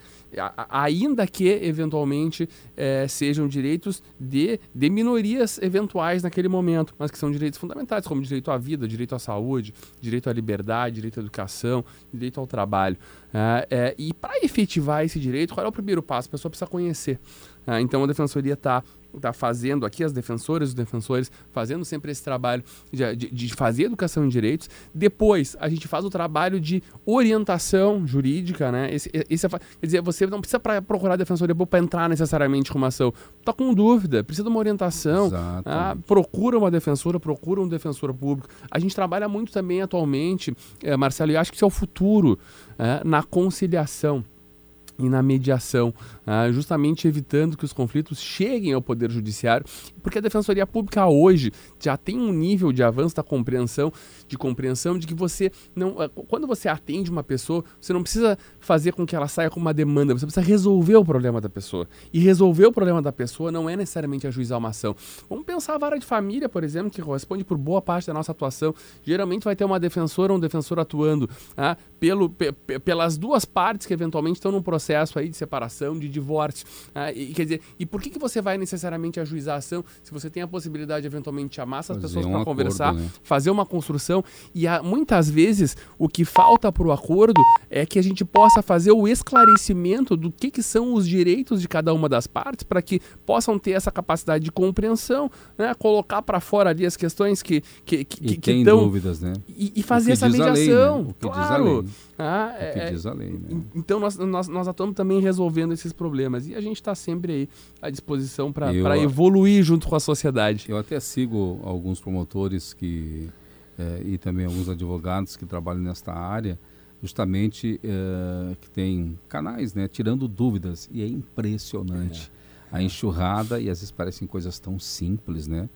ainda que, eventualmente, é, sejam direitos de, de minorias eventuais naquele momento, mas que são direitos fundamentais, como direito à vida, direito à saúde, direito à liberdade, direito à educação, direito ao trabalho. É, é, e para efetivar esse direito, qual é o primeiro passo? A pessoa precisa conhecer. É, então, a Defensoria está tá fazendo aqui, as defensoras e os defensores, fazendo sempre esse trabalho de, de, de fazer educação em direitos. Depois, a gente faz o trabalho de orientação jurídica, né? Esse, esse é, quer dizer, você não precisa pra procurar a Defensoria para entrar necessariamente com uma ação. Tá com dúvida, precisa de uma orientação. Ah, procura uma defensora, procura um defensor público. A gente trabalha muito também atualmente, é, Marcelo, e acho que isso é o futuro, é, na conciliação e na mediação, ah, justamente evitando que os conflitos cheguem ao Poder Judiciário, porque a Defensoria Pública hoje já tem um nível de avanço da compreensão, de compreensão de que você não, quando você atende uma pessoa, você não precisa fazer com que ela saia com uma demanda, você precisa resolver o problema da pessoa. E resolver o problema da pessoa não é necessariamente ajuizar uma ação. Vamos pensar a vara de família, por exemplo, que corresponde por boa parte da nossa atuação. Geralmente vai ter uma defensora ou um defensor atuando, ah, pelo, pe, pelas duas partes que eventualmente estão num processo processo aí de separação, de divórcio. Ah, e, quer dizer, e por que, que você vai necessariamente ajuizar a ação se você tem a possibilidade de eventualmente chamar essas fazer pessoas um para conversar, né? Fazer uma construção? E há, muitas vezes o que falta para o acordo é que a gente possa fazer o esclarecimento do que, que são os direitos de cada uma das partes para que possam ter essa capacidade de compreensão, né? Colocar para fora ali as questões que que, que, e que tem tão, dúvidas, né? E, e fazer essa mediação. Lei, né? O que claro. diz a lei. Ah, o que é, diz a lei, né? Então nós, nós, nós atuamos também resolvendo esses problemas e a gente está sempre aí à disposição para evoluir junto com a sociedade. Eu até sigo alguns promotores que, eh, e também alguns advogados que trabalham nesta área, justamente eh, que tem canais, né, tirando dúvidas, e é impressionante é. a enxurrada, e às vezes parecem coisas tão simples, né?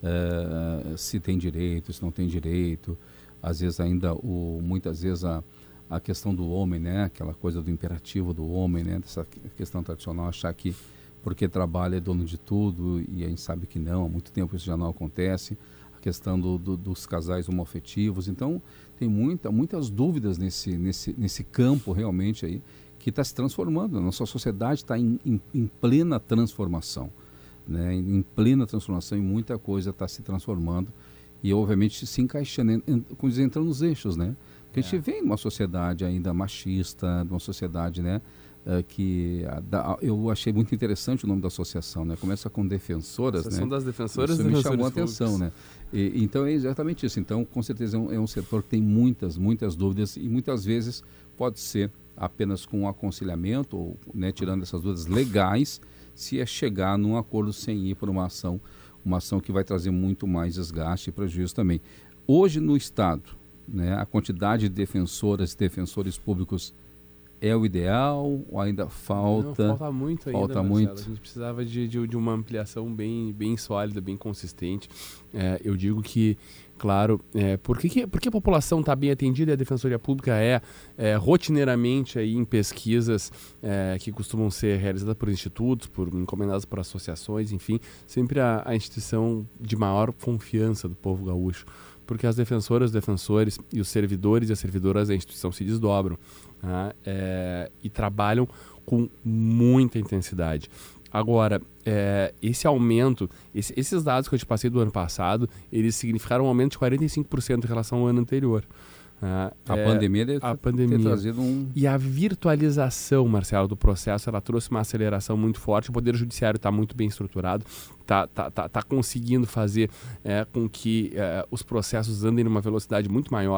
Uh, se tem direito, se não tem direito, às vezes ainda o, muitas vezes a, a questão do homem, né, aquela coisa do imperativo do homem, né, dessa questão tradicional, achar que porque trabalha é dono de tudo, e a gente sabe que não, há muito tempo isso já não acontece, a questão do, do, dos casais homoafetivos. Então tem muita, muitas dúvidas nesse, nesse, nesse campo realmente aí, que está se transformando. A nossa sociedade está em, em, em plena transformação, né, em plena transformação, e muita coisa está se transformando e obviamente se encaixando, entrando nos eixos, né? Porque é. a gente vê uma sociedade ainda machista, uma sociedade, né, uh, que uh, eu achei muito interessante o nome da associação, né? Começa com defensoras, Associação né? das defensoras, isso me chamou a atenção, né? E, então é exatamente isso. Então, com certeza é um, é um setor que tem muitas, muitas dúvidas, e muitas vezes pode ser apenas com um aconselhamento, ou, né, tirando essas dúvidas legais, se é chegar num acordo sem ir por uma ação, uma ação que vai trazer muito mais desgaste e prejuízo também. Hoje no Estado, né, a quantidade de defensoras e defensores públicos é o ideal ou ainda falta? Não, falta muito ainda, falta Marcelo. muito. A gente precisava de, de, de uma ampliação bem, bem sólida, bem consistente. É, eu digo que, claro, é, por, que, por que a população está bem atendida e a Defensoria Pública é, é rotineiramente aí em pesquisas é, que costumam ser realizadas por institutos, por, encomendadas por associações, enfim, sempre a, a instituição de maior confiança do povo gaúcho, porque as defensoras, os defensores e os servidores e as servidoras da instituição se desdobram, né, é, e trabalham com muita intensidade. Agora, é, esse aumento, esse, esses dados que eu te passei do ano passado, eles significaram um aumento de quarenta e cinco por cento em relação ao ano anterior. Uh, a é, pandemia deve a ter pandemia. trazido um... E a virtualização, Marcelo, do processo, ela trouxe uma aceleração muito forte. O Poder Judiciário está muito bem estruturado, está tá, tá, tá conseguindo fazer é, com que é, os processos andem numa velocidade muito maior.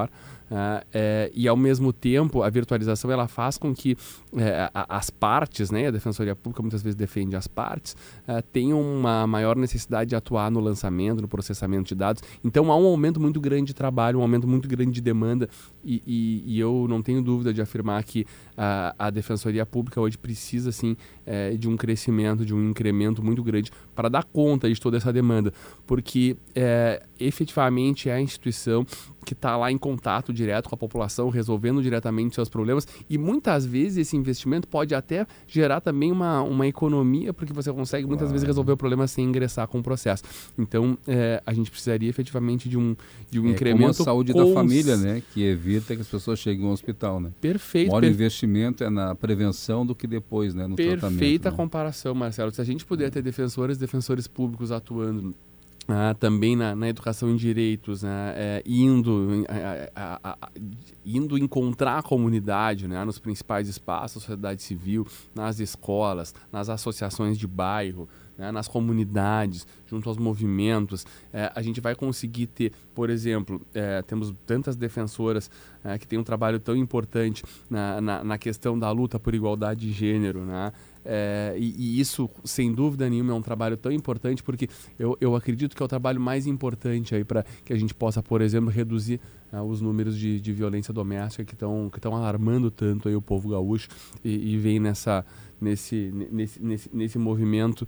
Uh, é, e, ao mesmo tempo, a virtualização ela faz com que é, a, as partes, né, a Defensoria Pública muitas vezes defende as partes, uh, tenham uma maior necessidade de atuar no lançamento, no processamento de dados. Então, há um aumento muito grande de trabalho, um aumento muito grande de demanda, e, e, e eu não tenho dúvida de afirmar que uh, a Defensoria Pública hoje precisa, sim, é, de um crescimento, de um incremento muito grande para dar conta de toda essa demanda, porque é, efetivamente é a instituição que está lá em contato direto com a população, resolvendo diretamente seus problemas, e muitas vezes esse investimento pode até gerar também uma, uma economia, porque você consegue muitas claro. vezes resolver o problema sem ingressar com o processo. Então, é, a gente precisaria efetivamente de um, de um é, incremento... Como a saúde cons... da família, né? Que evita que as pessoas cheguem ao hospital, né? Perfeito. O maior per... investimento é na prevenção do que depois, né? No Perfeita tratamento. Perfeita né? comparação, Marcelo. Se a gente puder ter defensores e defensores públicos atuando Ah, também na, na educação em direitos, né, é, indo, a, a, a, indo encontrar a comunidade, né, nos principais espaços, sociedade civil, nas escolas, nas associações de bairro, né, nas comunidades, junto aos movimentos, é, a gente vai conseguir ter, por exemplo, é, temos tantas defensoras é, que têm um trabalho tão importante na, na, na questão da luta por igualdade de gênero, né? É, e, e isso, sem dúvida nenhuma, é um trabalho tão importante, porque eu, eu acredito que é o trabalho mais importante aí para que a gente possa, por exemplo, reduzir uh, os números de, de violência doméstica que estão que estão alarmando tanto aí o povo gaúcho, e, e vem nessa, nesse, nesse, nesse, nesse movimento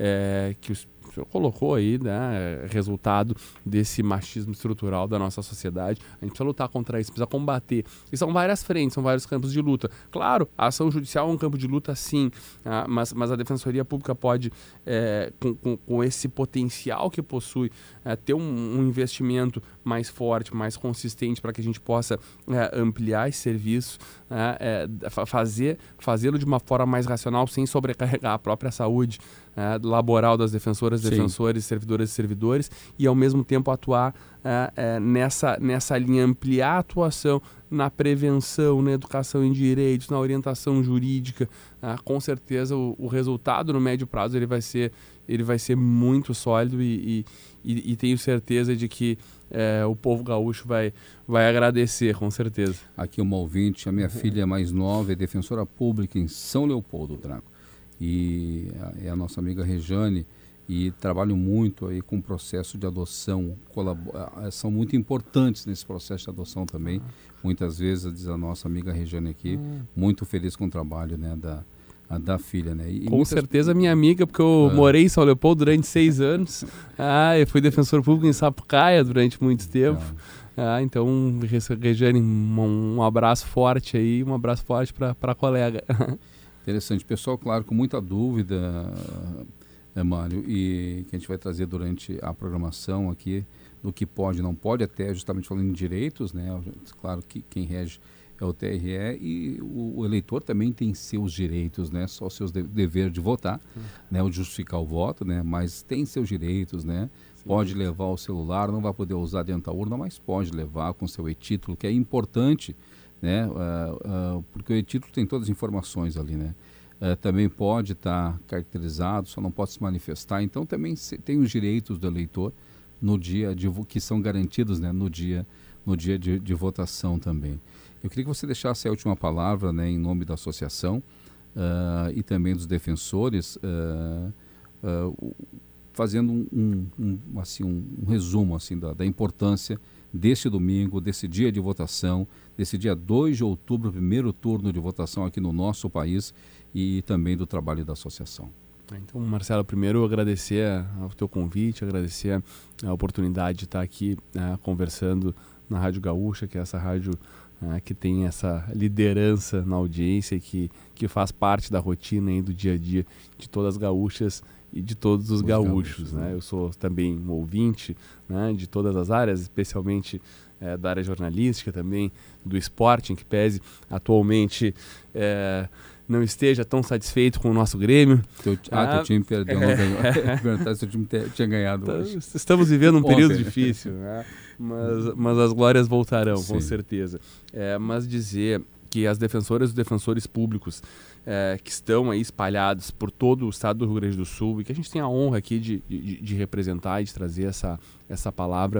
é, que os o senhor colocou aí, né, resultado desse machismo estrutural da nossa sociedade. A gente precisa lutar contra isso, precisa combater. E são várias frentes, são vários campos de luta. Claro, a ação judicial é um campo de luta, sim, ah, mas, mas a Defensoria Pública pode, é, com, com, com esse potencial que possui, é, ter um, um investimento mais forte, mais consistente, para que a gente possa é, ampliar esse serviço, é, é, fazer, fazê-lo de uma forma mais racional, sem sobrecarregar a própria saúde é, laboral das defensoras, defensores, Sim. servidoras e servidores, e ao mesmo tempo atuar é, é, nessa, nessa linha, ampliar a atuação na prevenção, na educação em direitos, na orientação jurídica. É, com certeza o, o resultado no médio prazo ele vai ser, ele vai ser muito sólido, e, e, e, e tenho certeza de que é, o povo gaúcho vai, vai agradecer, com certeza. Aqui uma ouvinte, a minha uhum. filha mais nova é defensora pública em São Leopoldo, Drago, e é a nossa amiga Rejane, e trabalham muito aí com o processo de adoção, são muito importantes nesse processo de adoção também. Uhum. Muitas vezes, diz a nossa amiga Rejane aqui, uhum. muito feliz com o trabalho, né, da, a, da filha. Né? E com muitas... certeza minha amiga, porque eu ah. morei em São Leopoldo durante seis anos, ah, eu fui defensor público em Sapucaia durante muito tempo. Ah. Ah, então, Rejane, um, um abraço forte aí, um abraço forte para a colega. Interessante. Pessoal, claro, com muita dúvida, é, Mário, e que a gente vai trazer durante a programação aqui, do que pode e não pode, até justamente falando em direitos, né? Claro que quem rege é o T R E, e o, o eleitor também tem seus direitos, né? Só os seus de, dever de votar, uhum. né? O de justificar o voto, né? Mas tem seus direitos, né? Sim. Pode levar o celular, não vai poder usar dentro da urna, mas pode levar com seu e-título, que é importante, né? Uh, uh, porque o e-título tem todas as informações ali, né? Uh, também pode estar tá caracterizado, só não pode se manifestar. Então também se, tem os direitos do eleitor no dia de, que são garantidos, né? No dia, no dia de, de votação também. Eu queria que você deixasse a última palavra, né? Em nome da associação uh, e também dos defensores, uh, uh, fazendo um, um, um, assim, um, um resumo assim, da, da importância deste domingo, desse dia de votação, desse dia dois de outubro, primeiro turno de votação aqui no nosso país, e também do trabalho da associação. Então, Marcelo, primeiro agradecer ao teu convite, agradecer a oportunidade de estar aqui uh, conversando na Rádio Gaúcha, que é essa rádio uh, que tem essa liderança na audiência, que, que faz parte da rotina e do dia a dia de todas as gaúchas e de todos os, os gaúchos. gaúchos né? Né? Eu sou também um ouvinte, né, de todas as áreas, especialmente é, da área jornalística, também do esporte, em que pese atualmente é, não esteja tão satisfeito com o nosso Grêmio. Teu, ah, ah, teu time perdeu, não ganhou. Perguntar se o time te, tinha ganhado então, hoje. Estamos vivendo um período difícil, né? mas, mas as glórias voltarão, Sim. com certeza. É, mas dizer que as defensoras e os defensores públicos é, que estão aí espalhados por todo o estado do Rio Grande do Sul, e que a gente tem a honra aqui de, de, de representar e de trazer essa, essa palavra,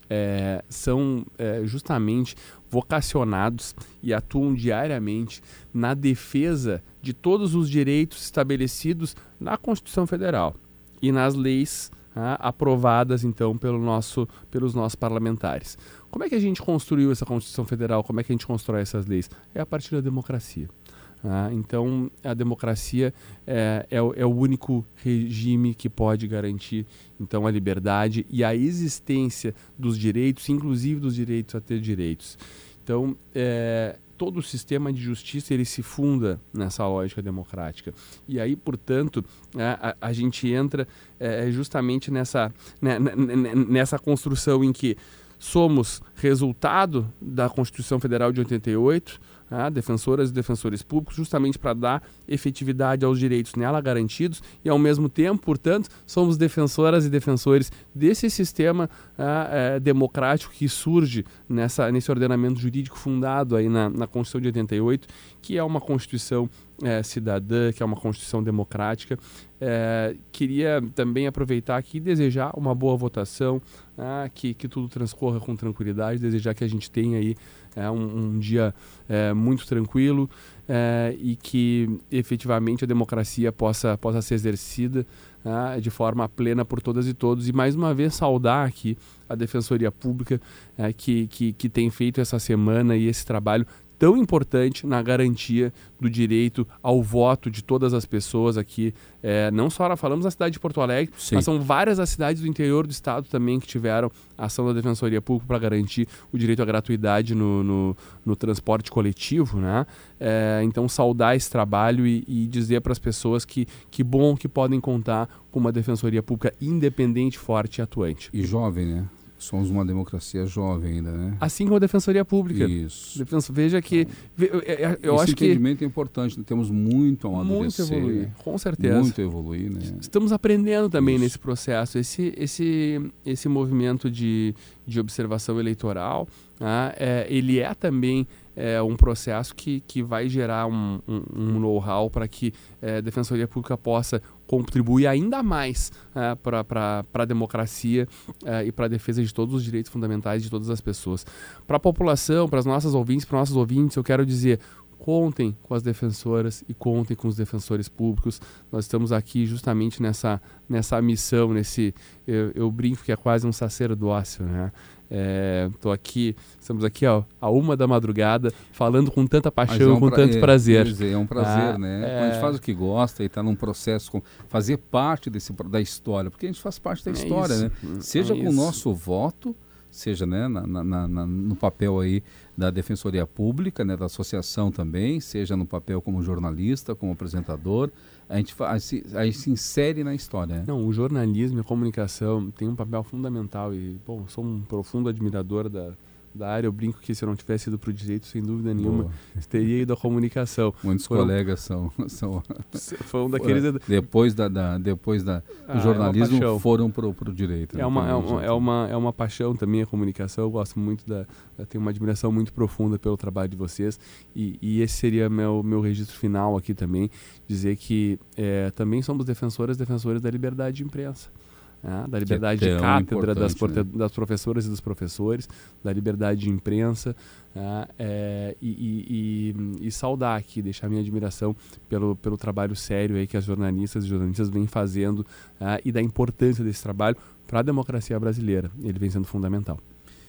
é, são é, justamente vocacionados e atuam diariamente na defesa de todos os direitos estabelecidos na Constituição Federal e nas leis ah, aprovadas, então, pelo nosso, pelos nossos parlamentares. Como é que a gente construiu essa Constituição Federal? Como é que a gente constrói essas leis? É a partir da democracia. Ah, então, a democracia é, é, o, é o único regime que pode garantir, então, a liberdade e a existência dos direitos, inclusive dos direitos a ter direitos. Então, é, todo o sistema de justiça ele se funda nessa lógica democrática. E aí, portanto, a, a, a gente entra é, justamente nessa, né, nessa construção em que somos resultado da Constituição Federal de oitenta e oito, ah, defensoras e defensores públicos, justamente para dar efetividade aos direitos nela garantidos e, ao mesmo tempo, portanto, somos defensoras e defensores desse sistema ah, é, democrático que surge nessa, nesse ordenamento jurídico fundado aí na, na Constituição de oitenta e oito, que é uma Constituição é, cidadã, que é uma Constituição democrática. É, queria também aproveitar aqui e desejar uma boa votação, ah, que, que tudo transcorra com tranquilidade, desejar que a gente tenha aí é, um, um dia é, muito tranquilo é, e que efetivamente a democracia possa, possa ser exercida ah, de forma plena por todas e todos. E mais uma vez saudar aqui a Defensoria Pública é, que, que, que tem feito essa semana e esse trabalho tão importante na garantia do direito ao voto de todas as pessoas aqui. É, não só nós falamos da cidade de Porto Alegre, Sim. mas são várias as cidades do interior do estado também que tiveram a ação da Defensoria Pública para garantir o direito à gratuidade no, no, no transporte coletivo, né? É, então, saudar esse trabalho e, e dizer para as pessoas que, que bom que podem contar com uma Defensoria Pública independente, forte e atuante. E jovem, né? Somos uma democracia jovem ainda, né? Assim como a Defensoria Pública. Isso. Veja que... Eu, eu, eu Esse acho entendimento que é importante, temos muito a amadurecer. Muito evoluir, né? com certeza. Muito evoluir, né? Estamos aprendendo também Isso. nesse processo. Esse, esse, esse movimento de, de observação eleitoral, né, é, ele é também é, um processo que, que vai gerar um, um, um know-how para que é, a Defensoria Pública possa contribuir ainda mais é, para a democracia é, e para a defesa de todos os direitos fundamentais de todas as pessoas. Para a população, para as nossas ouvintes, para os nossos ouvintes, eu quero dizer, contem com as defensoras e contem com os defensores públicos. Nós estamos aqui justamente nessa, nessa missão, nesse, eu, eu brinco que é quase um sacerdócio, né? Estou é, aqui, estamos aqui ó, a uma da madrugada, falando com tanta paixão, é um com pra, tanto é, prazer. É um prazer, ah, né? É... Quando a gente faz o que gosta e está num processo, com, fazer parte desse, da história, porque a gente faz parte da é história, isso, né? Seja é com o isso. nosso voto, seja né, na, na, na, no papel aí da Defensoria Pública, né, da associação também, seja no papel como jornalista, como apresentador, a gente, a, se, a gente se insere na história. Né? Não, o jornalismo e a comunicação tem um papel fundamental e, bom, sou um profundo admirador da, da área. Eu brinco que se eu não tivesse ido para o direito, sem dúvida nenhuma, Boa. teria ido à comunicação. Muitos Foram... colegas são... são foi um daqueles... Depois, da, da, depois da, do ah, jornalismo, é foram para o direito. É, né? uma, é, uma, é, uma, é uma paixão também a comunicação. Eu gosto muito da... Eu tenho uma admiração muito profunda pelo trabalho de vocês e, e esse seria meu, meu registro final aqui também, dizer que é, também somos defensoras e defensores da liberdade de imprensa. É, da liberdade é de cátedra das, né? das professoras e dos professores, da liberdade de imprensa é, é, e, e, e, e saudar aqui, deixar minha admiração pelo, pelo trabalho sério aí que as jornalistas e jornalistas vêm fazendo é, e da importância desse trabalho para a democracia brasileira. Ele vem sendo fundamental.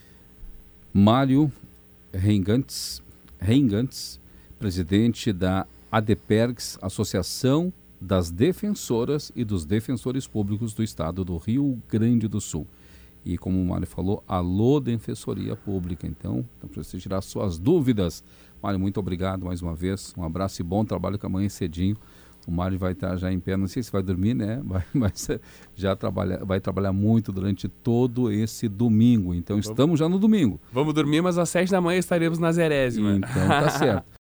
Mário Reingantes, Reingantes, presidente da ADEPERGS, Associação das Defensoras e dos Defensores Públicos do Estado do Rio Grande do Sul. E como o Mário falou, alô Defensoria Pública. Então, para você tirar suas dúvidas. Mário, muito obrigado mais uma vez. Um abraço e bom trabalho, que amanhã cedinho o Mário vai estar já em pé. Não sei se vai dormir, né? Vai, mas já trabalha, vai trabalhar muito durante todo esse domingo. Então, estamos já no domingo. Vamos dormir, mas às sete da manhã estaremos na zerésima. Então, tá certo.